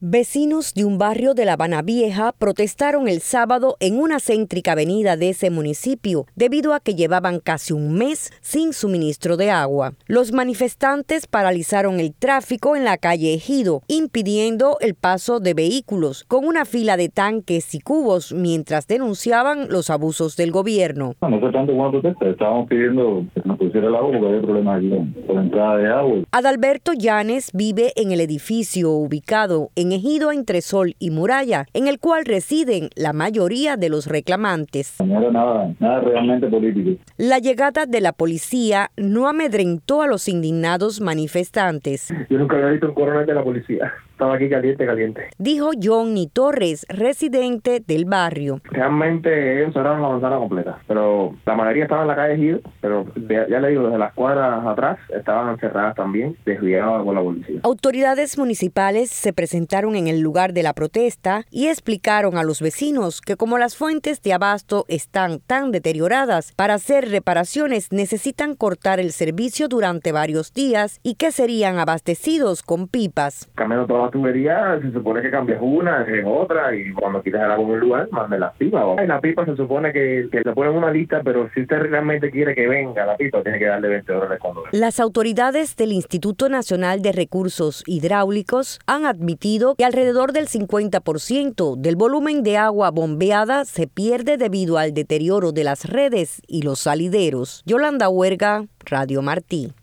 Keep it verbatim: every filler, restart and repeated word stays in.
Vecinos de un barrio de La Habana Vieja protestaron el sábado en una céntrica avenida de ese municipio debido a que llevaban casi un mes sin suministro de agua. Los manifestantes paralizaron el tráfico en la calle Ejido, impidiendo el paso de vehículos con una fila de tanques y cubos mientras denunciaban los abusos del gobierno. No, no fue tanto una protesta, estábamos pidiendo que nos pusiera el agua porque había problemas aquí con la entrada de agua. Adalberto Llanes vive en el edificio ubicado en Ejido entre Sol y Muralla, en el cual residen la mayoría de los reclamantes. No era nada, nada realmente político. La llegada de la policía no amedrentó a los indignados manifestantes. Yo nunca había visto un coronel de la policía. Estaba aquí caliente, caliente. Dijo Johnny Torres, residente del barrio. Realmente ellos cerraron la manzana completa, pero la mayoría estaba en la calle Ejido, pero de, ya le digo, desde las cuadras atrás estaban cerradas también, desviadas por la policía. Autoridades municipales se presentaron en el lugar de la protesta y explicaron a los vecinos que como las fuentes de abasto están tan deterioradas, para hacer reparaciones necesitan cortar el servicio durante varios días y que serían abastecidos con pipas. Cambiando todas las tuberías, se supone que cambias una, en otra, y cuando quitas el agua en un lugar, mande las pipas. En la pipa se supone que, que le ponen una lista, pero si usted realmente quiere que venga la pipa, tiene que darle veinte dólares cuando venga. Las autoridades del Instituto Nacional de Recursos Hidráulicos han admitido que alrededor del cincuenta por ciento del volumen de agua bombeada se pierde debido al deterioro de las redes y los salideros. Yolanda Huerga, Radio Martí.